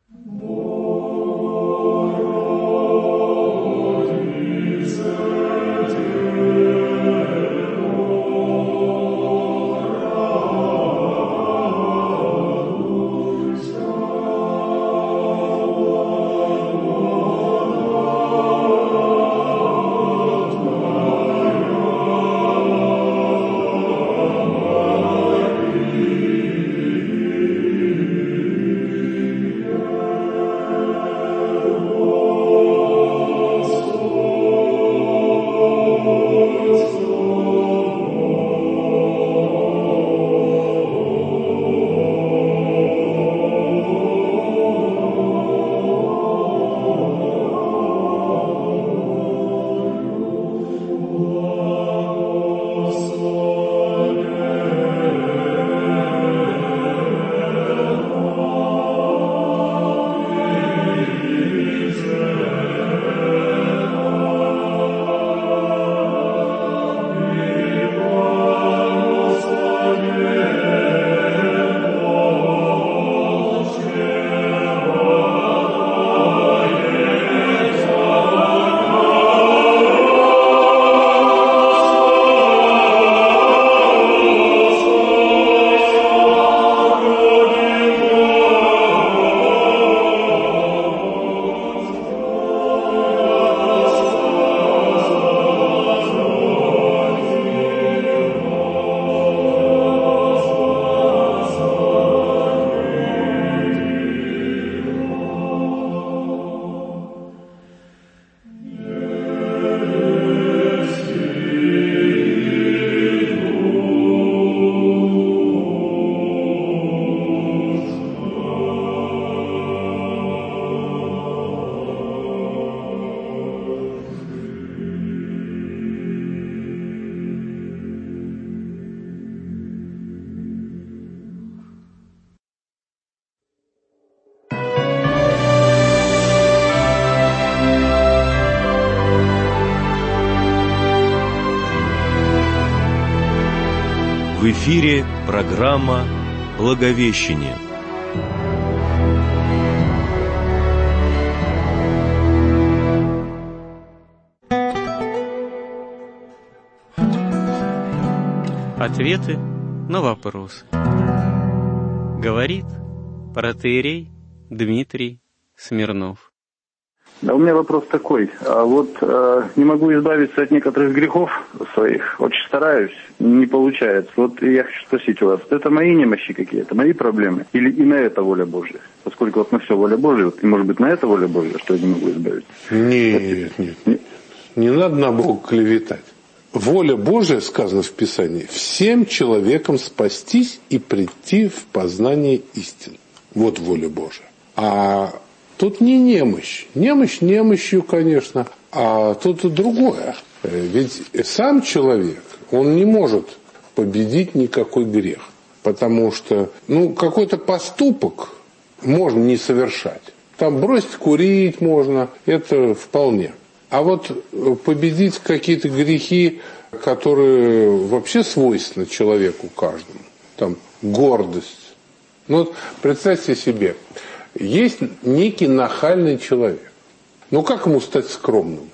В эфире программа «Благовещение».
Ответы на вопросы. Говорит протоиерей Дмитрий Смирнов.
Да, у меня вопрос такой. Не могу избавиться от некоторых грехов своих. Очень стараюсь, не получается. Я хочу спросить у вас, это мои немощи какие-то, мои проблемы? Или и на это воля Божья? Поскольку на все воля Божья, и может быть на это воля Божья, что я не могу избавиться?
Нет. Не надо на Бога клеветать. Воля Божия, сказано в Писании, всем человекам спастись и прийти в познание истины. Вот воля Божия. А тут не немощь. Немощь немощью, конечно, а тут другое. Ведь сам человек, он не может победить никакой грех. Потому что, какой-то поступок можно не совершать. Там бросить курить можно, это вполне. А победить какие-то грехи, которые вообще свойственны человеку каждому, там гордость. Представьте себе, есть некий нахальный человек. Как ему стать скромным?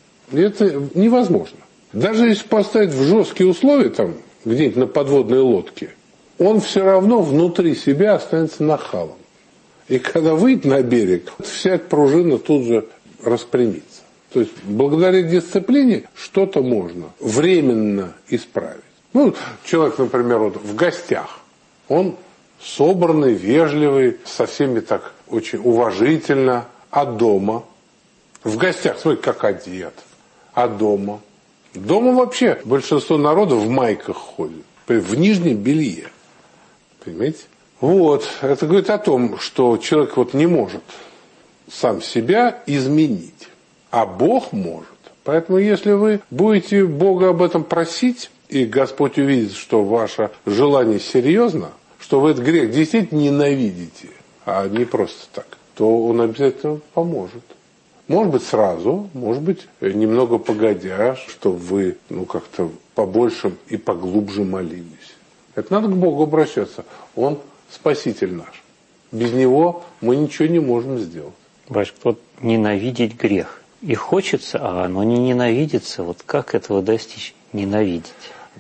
Это невозможно. Даже если поставить в жесткие условия, там, где-нибудь на подводной лодке, он все равно внутри себя останется нахалом. И когда выйдет на берег, вся эта пружина тут же распрямится. То есть, благодаря дисциплине что-то можно временно исправить. Человек, например, в гостях, он собранный, вежливый, со всеми так очень уважительно, а дома? В гостях, смотрите, как одет, а дома? Дома вообще большинство народа в майках ходит, в нижнем белье, понимаете? Это говорит о том, что человек не может сам себя изменить. А Бог может. Поэтому, если вы будете Бога об этом просить, и Господь увидит, что ваше желание серьезно, что вы этот грех действительно ненавидите, а не просто так, то Он обязательно поможет. Может быть, сразу, может быть, немного погодя, чтобы вы как-то побольше и поглубже молились. Это надо к Богу обращаться. Он Спаситель наш. Без Него мы ничего не можем сделать.
Батюшка, ненавидеть грех. И хочется, а оно не ненавидится. Как этого достичь? Ненавидеть.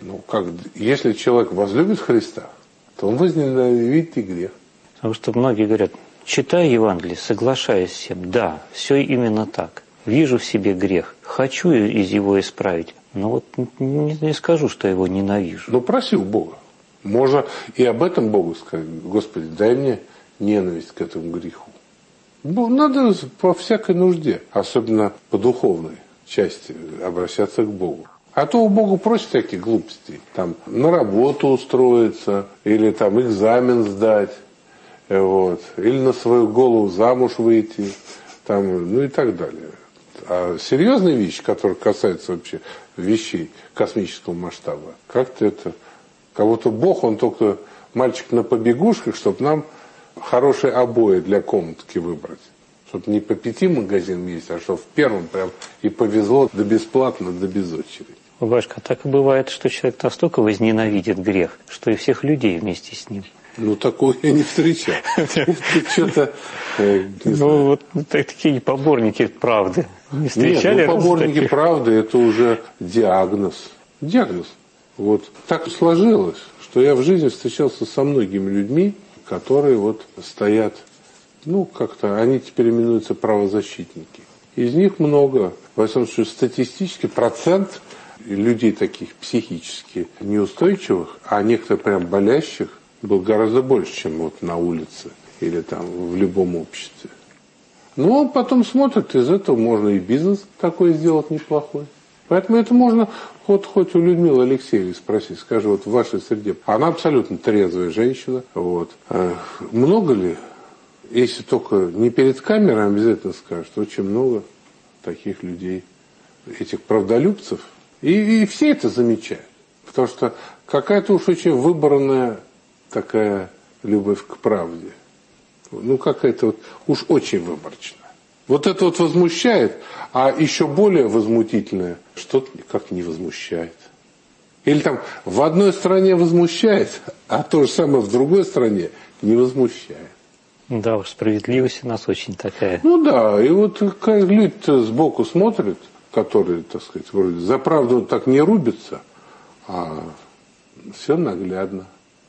Если человек возлюбит Христа, то он возненавидит и грех.
Потому что многие говорят, читаю Евангелие, соглашаюсь с всем. Да, все именно так. Вижу в себе грех, хочу из его исправить, но не скажу, что его ненавижу.
Проси у Бога. Можно и об этом Богу сказать. Господи, дай мне ненависть к этому греху. Надо по всякой нужде, особенно по духовной части, обращаться к Богу. А то у Бога просят всяких глупостей. Там на работу устроиться, или там экзамен сдать, или на свою голову замуж выйти, и так далее. А серьезные вещи, которые касаются вообще вещей космического масштаба, кого-то Бог, он только мальчик на побегушках, чтобы нам хорошие обои для комнатки выбрать. Чтобы не по 5 магазинам есть, а чтобы в первом прям и повезло, да бесплатно, да без очереди.
Батюшка, так и бывает, что человек настолько возненавидит грех, что и всех людей вместе с ним.
Такого я не встречал. Что-то...
Такие поборники правды. Не встречали?
Нет, поборники правды, это уже диагноз. Диагноз. Так сложилось, что я в жизни встречался со многими людьми, которые стоят, как-то, они теперь именуются правозащитники. Из них много, во всяком случае, статистически процент людей таких психически неустойчивых, а некоторых прям болящих, был гораздо больше, чем на улице или в любом обществе. Он потом смотрит, из этого можно и бизнес такой сделать неплохой. Поэтому это можно хоть у Людмилы Алексеевой спросить, скажи, в вашей среде. Она абсолютно трезвая женщина. Много ли? Если только не перед камерой, обязательно скажет, очень много таких людей, этих правдолюбцев. И все это замечают. Потому что какая-то уж очень выбранная такая любовь к правде. Какая-то уж очень выборочная. Это возмущает, а еще более возмутительное, что-то никак не возмущает. Или в одной стране возмущает, а то же самое в другой стране не возмущает.
Да уж, справедливость у нас очень такая.
Да, и люди-то сбоку смотрят, которые, вроде за правду так не рубятся, а Все наглядно.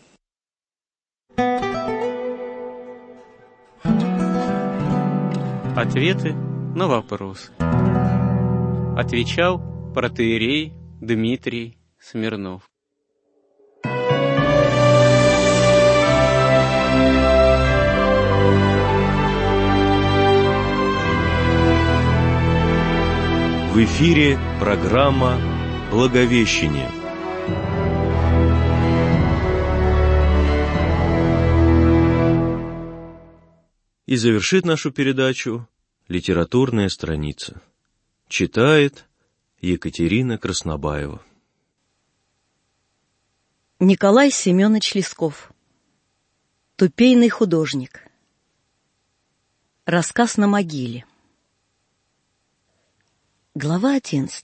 Ответы на вопросы. Отвечал протоиерей Дмитрий Смирнов.
В эфире программа «Благовещение». И завершит нашу передачу литературная страница. Читает Екатерина Краснобаева.
Николай Семенович Лесков. Тупейный художник. Рассказ на могиле. Глава 11.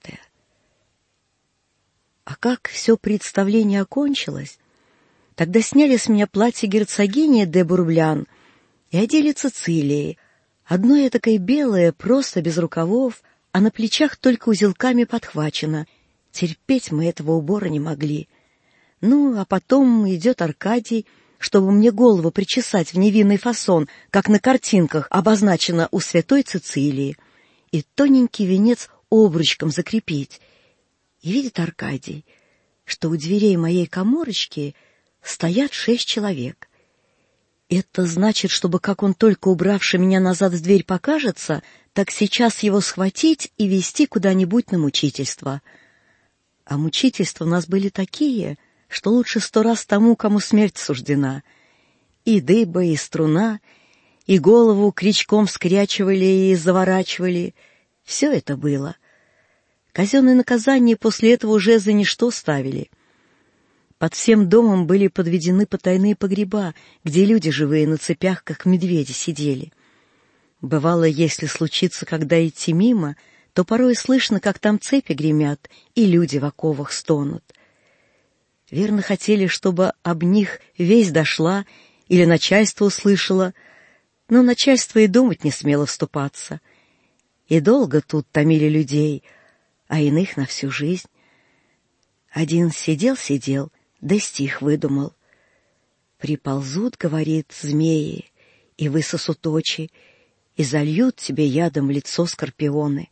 А как все представление окончилось, тогда сняли с меня платье герцогини де Бурблян и одели Цицилии, одно этакое белое, просто без рукавов, а на плечах только узелками подхвачено. Терпеть мы этого убора не могли. Ну, а потом идет Аркадий, чтобы мне голову причесать в невинный фасон, как на картинках обозначено у святой Цицилии, и тоненький венец обручком закрепить. И видит Аркадий, что у дверей моей каморочки стоят 6 человек. Это значит, чтобы как он только убравший меня назад в дверь покажется, так сейчас его схватить и везти куда-нибудь на мучительство. А мучительства у нас были такие, что лучше 100 раз тому, кому смерть суждена. И дыба, и струна, и голову крючком скрячивали и заворачивали. Все это было. Казенные наказания после этого уже за ничто ставили. Под всем домом были подведены потайные погреба, где люди живые на цепях, как медведи, сидели. Бывало, если случится, когда идти мимо, то порой слышно, как там цепи гремят, и люди в оковах стонут. Верно, хотели, чтобы об них весть дошла или начальство услышало, но начальство и думать не смело вступаться. И долго тут томили людей, а иных на всю жизнь. Один сидел, да стих выдумал. «Приползут, — говорит, — змеи, и высосут очи, и зальют тебе ядом в лицо скорпионы».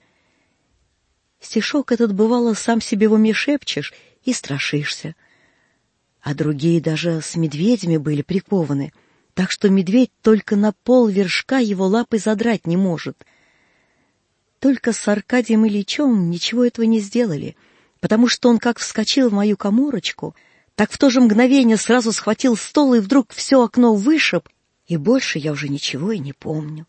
Стишок этот, бывало, сам себе в уме шепчешь и страшишься. А другие даже с медведями были прикованы, так что медведь только на пол вершка его лапой задрать не может. Только с Аркадием Ильичем ничего этого не сделали, потому что он как вскочил в мою каморочку, так в то же мгновение сразу схватил стол и вдруг все окно вышиб, и больше я уже ничего и не помню.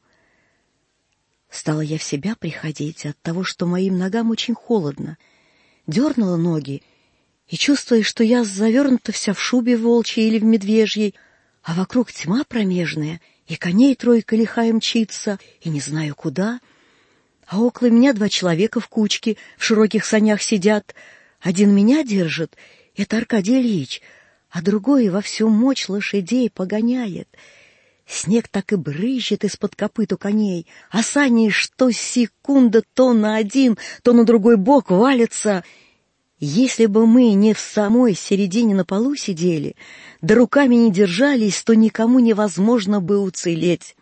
Стала я в себя приходить от того, что моим ногам очень холодно. Дернула ноги, и чувствуя, что я завернута вся в шубе волчьей или в медвежьей, а вокруг тьма промежная, и коней 3 лихая мчится, и не знаю куда, а около меня 2 человека в кучке в широких санях сидят. Один меня держит, это Аркадий Ильич, а другой во всю мощь лошадей погоняет. Снег так и брызжет из-под копыт у коней, а сани что секунда то на один, то на другой бок валятся. Если бы мы не в самой середине на полу сидели, да руками не держались, то никому невозможно бы уцелеть.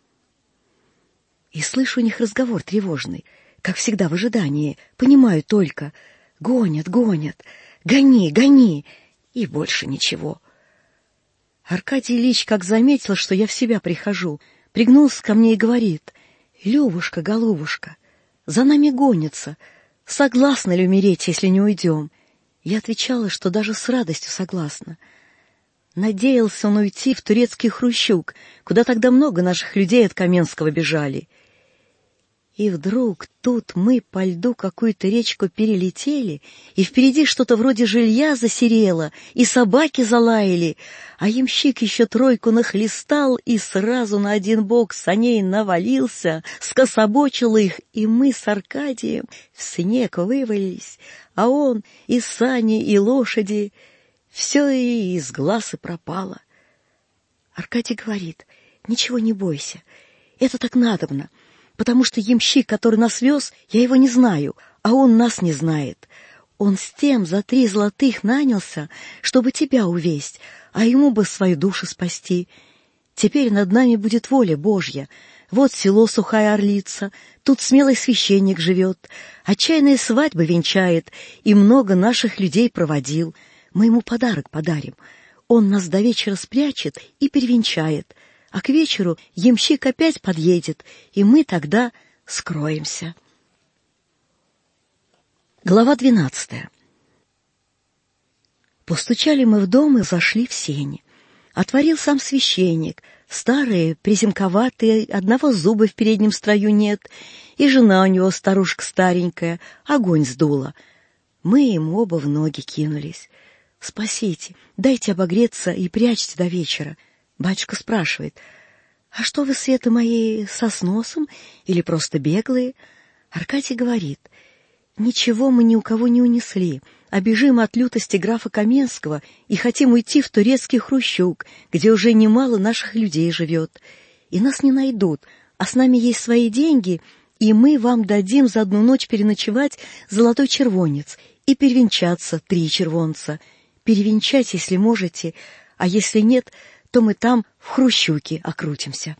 И слышу у них разговор тревожный, как всегда в ожидании, понимаю только: гонят, гони, гони, и больше ничего. Аркадий Ильич, как заметил, что я в себя прихожу, пригнулся ко мне и говорит: «Любушка, голубушка, за нами гонятся. Согласна ли умереть, если не уйдем?» Я отвечала, что даже с радостью согласна. Надеялся он уйти в турецкий Хрущук, куда тогда много наших людей от Каменского бежали. И вдруг тут мы по льду какую-то речку перелетели, и впереди что-то вроде жилья засерело, и собаки залаяли, а ямщик еще 3 нахлестал и сразу на один бок саней навалился, скособочил их, и мы с Аркадием в снег вывалились, а он и сани, и лошади, все и из глаз и пропало. Аркадий говорит: «Ничего не бойся, это так надобно. Потому что ямщик, который нас вез, я его не знаю, а он нас не знает. Он с тем за 3 золотых нанялся, чтобы тебя увесть, а ему бы свою душу спасти. Теперь над нами будет воля Божья. Вот село Сухая Орлица, тут смелый священник живет, отчаянные свадьбы венчает и много наших людей проводил. Мы ему подарок подарим. Он нас до вечера спрячет и перевенчает, а к вечеру ямщик опять подъедет, и мы тогда скроемся. Глава 12. Постучали мы в дом и зашли в сени. Отворил сам священник, старый, приземковатый, одного зуба в переднем строю нет, и жена у него старушка старенькая, огонь сдула. Мы ему оба в ноги кинулись. «Спасите, дайте обогреться и прячьте до вечера». Батюшка спрашивает: «А что вы, Света мои, со сносом или просто беглые?» Аркадий говорит: «Ничего мы ни у кого не унесли, а бежим от лютости графа Каменского и хотим уйти в турецкий Хрущук, где уже немало наших людей живет. И нас не найдут, а с нами есть свои деньги, и мы вам дадим за 1 ночь переночевать золотой червонец и перевенчаться 3 червонца. Перевенчать, если можете, а если нет, то мы там в Хрущуке окрутимся».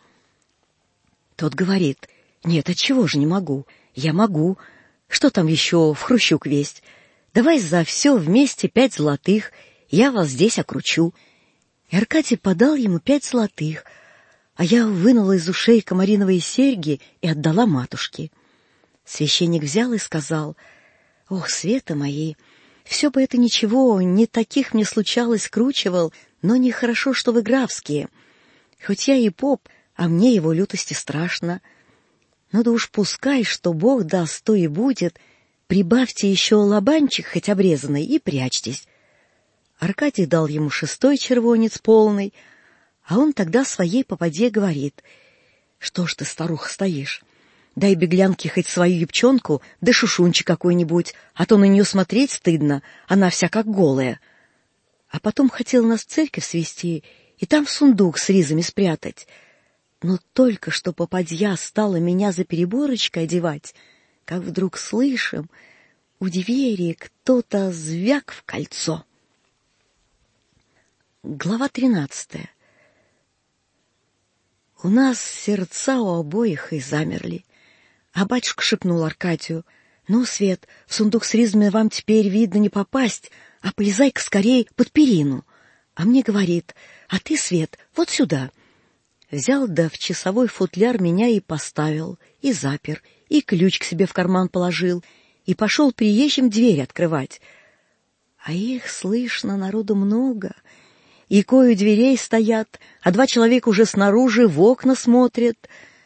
Тот говорит: «Нет, отчего же не могу? Я могу. Что там еще в Хрущук весть? Давай за все вместе 5 золотых, я вас здесь окручу». И Аркадий подал ему 5 золотых, а я вынула из ушей комариновые серьги и отдала матушке. Священник взял и сказал: «Ох, Света мои, все бы это ничего, не таких мне случалось кручивал, но нехорошо, что вы графские. Хоть я и поп, а мне его лютости страшно. Ну да уж пускай, что Бог даст, то и будет. Прибавьте еще лобанчик хоть обрезанный и прячьтесь». Аркадий дал ему 6-й червонец полный, а он тогда своей попадье говорит: «Что ж ты, старуха, стоишь? Дай беглянке хоть свою юбчонку, да шушунчик какой-нибудь, а то на нее смотреть стыдно, она вся как голая». А потом хотел нас в церковь свести и там сундук с ризами спрятать. Но только что попадья стала меня за переборочкой одевать, как вдруг слышим, у двери кто-то звяк в кольцо. Глава 13. У нас сердца у обоих и замерли. А батюшка шепнул Аркадию: «Ну, Свет, в сундук с ризами вам теперь, видно, не попасть, а полезай-ка скорей под перину». А мне говорит: «А ты, Свет, вот сюда». Взял да в часовой футляр меня и поставил, и запер, и ключ к себе в карман положил, и пошел приезжим дверь открывать. А их, слышно, народу много, и кое дверей стоят, а 2 человека уже снаружи в окна смотрят.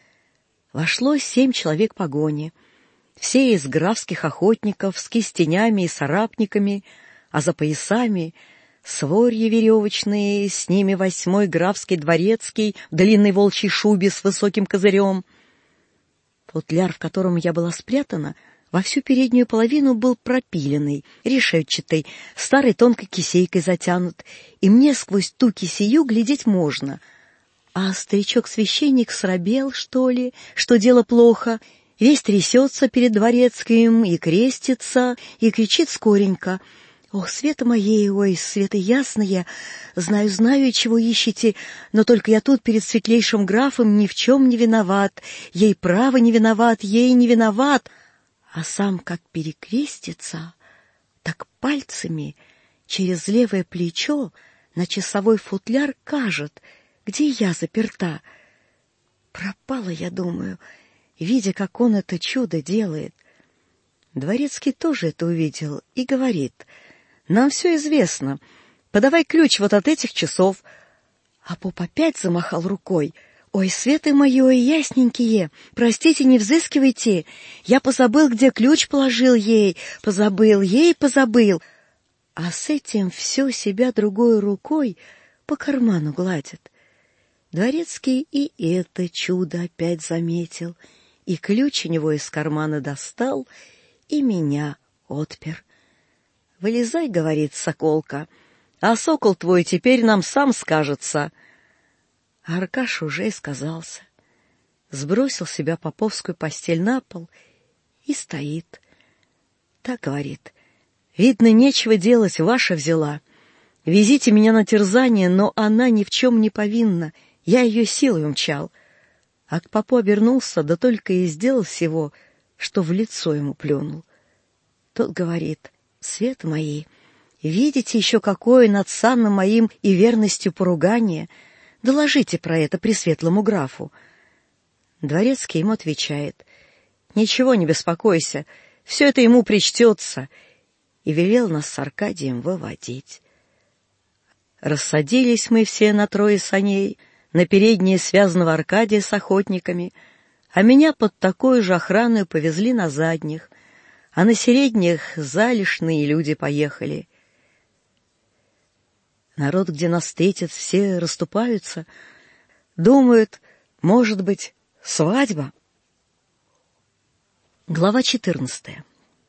Вошло 7 человек погони, все из графских охотников, с кистенями и сарапниками, а за поясами сворья веревочные, с ними 8-й графский дворецкий в длинной волчьей шубе с высоким козырем. Футляр, в котором я была спрятана, во всю переднюю половину был пропиленный, решетчатый, старой тонкой кисейкой затянут, и мне сквозь ту кисею глядеть можно. А старичок-священник срабел, что ли, что дело плохо, весь трясется перед дворецким и крестится, и кричит скоренько: «Ох, Света моей, ой, Света ясная, знаю, чего ищете, но только я тут перед светлейшим графом ни в чем не виноват, ей право не виноват, ей не виноват». А сам как перекрестится, так пальцами через левое плечо на часовой футляр кажет, где я заперта. Пропала, я думаю, видя, как он это чудо делает. Дворецкий тоже это увидел и говорит: «Нам все известно, подавай ключ вот от этих часов». А поп опять замахал рукой: «Ой, Светы мои, ой, ясненькие, простите, не взыскивайте, я позабыл, где ключ положил ей, позабыл». А с этим все себя другой рукой по карману гладит. Дворецкий и это чудо опять заметил, и ключ у него из кармана достал, и меня отпер. «Вылезай, — говорит соколка, — а сокол твой теперь нам сам скажется». А Аркаша уже и сказался. Сбросил себя поповскую постель на пол и стоит. Так говорит: Видно, нечего делать, ваша взяла. Везите меня на терзание, но она ни в чем не повинна, я ее силой умчал. А к попу обернулся, да только и сделал всего, что в лицо ему плюнул. Тот говорит: «Свет мои, видите еще какое над саном моим и верностью поругание? Доложите про это пресветлому графу». Дворецкий ему отвечает: «Ничего не беспокойся, все это ему причтется», и велел нас с Аркадием выводить. Рассадились мы все на 3 саней, на передние связанного Аркадия с охотниками, а меня под такой же охраной повезли на задних, а на средних залишные люди поехали. Народ, где нас встретят, все расступаются, думают, может быть, свадьба. Глава 14.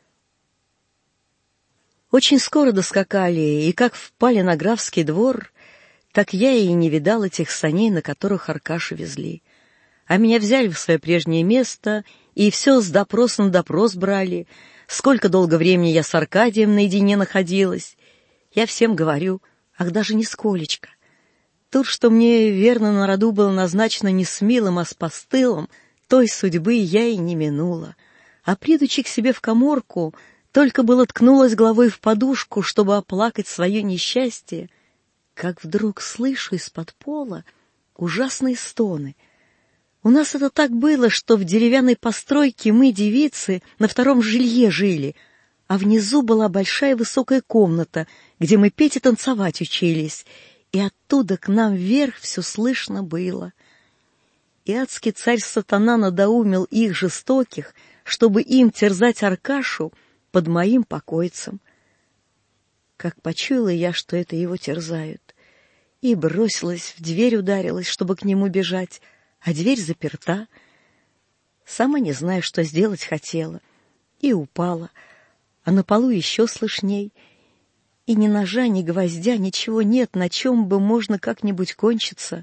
Очень скоро доскакали, и как впали на графский двор, так я и не видал этих саней, на которых Аркашу везли. А меня взяли в свое прежнее место, и все с допроса на допрос брали. Сколько долго времени я с Аркадием наедине находилась. Я всем говорю: ах, даже нисколечко. Тут, что мне верно на роду было назначено не с милым, а с постылом, той судьбы я и не минула. А придучи к себе в каморку, только было ткнулась головой в подушку, чтобы оплакать свое несчастье, как вдруг слышу из-под пола ужасные стоны. У нас это так было, что в деревянной постройке мы, девицы, на 2-м жилье жили, а внизу была большая высокая комната, где мы петь и танцевать учились, и оттуда к нам вверх все слышно было. И адский царь-сатана надоумил их жестоких, чтобы им терзать Аркашу под моим покойцем. Как почуяла я, что это его терзают, и бросилась, в дверь ударилась, чтобы к нему бежать, а дверь заперта. Сама не знаю, что сделать хотела, и упала, а на полу еще слышней, и ни ножа, ни гвоздя, ничего нет, на чем бы можно как-нибудь кончиться.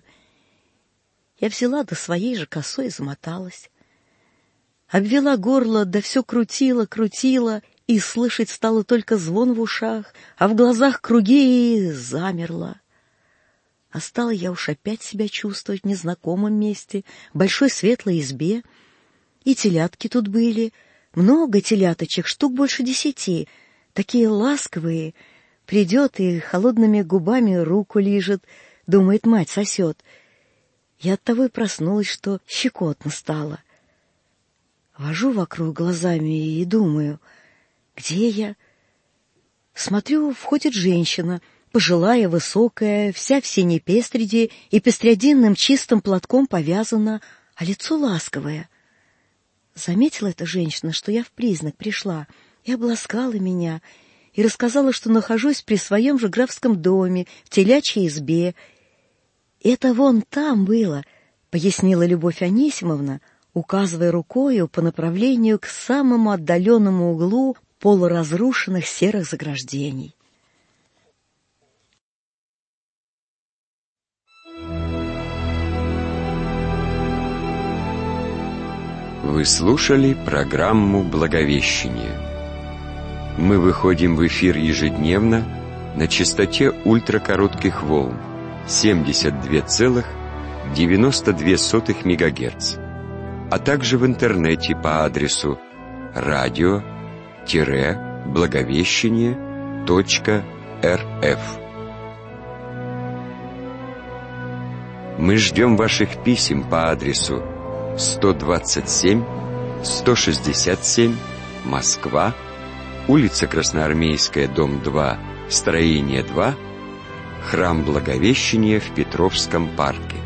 Я взяла да своей же косой и замоталась. Обвела горло, да все крутила, и слышать стало только звон в ушах, а в глазах круги, и замерла. А стала я уж опять себя чувствовать в незнакомом месте, в большой светлой избе. И телятки тут были, много теляточек, штук больше 10, такие ласковые. Придет и холодными губами руку лижет, думает, мать сосет. Я оттого и проснулась, что щекотно стало. Вожу вокруг глазами и думаю, где я? Смотрю, входит женщина, пожилая, высокая, вся в синей пестреди и пестрядинным чистым платком повязана, а лицо ласковое. Заметила эта женщина, что я в признак пришла, и обласкала меня, и рассказала, что нахожусь при своем же графском доме, в телячьей избе. «Это вон там было», — пояснила Любовь Анисимовна, указывая рукою по направлению к самому отдаленному углу полуразрушенных серых заграждений.
Вы слушали программу «Благовещение». Мы выходим в эфир ежедневно на частоте ультракоротких волн 72,92 МГц, а также в интернете по адресу radio-благовещение.рф. Мы ждем ваших писем по адресу 127, 167, Москва, улица Красноармейская, дом 2, строение 2, храм Благовещения в Петровском парке.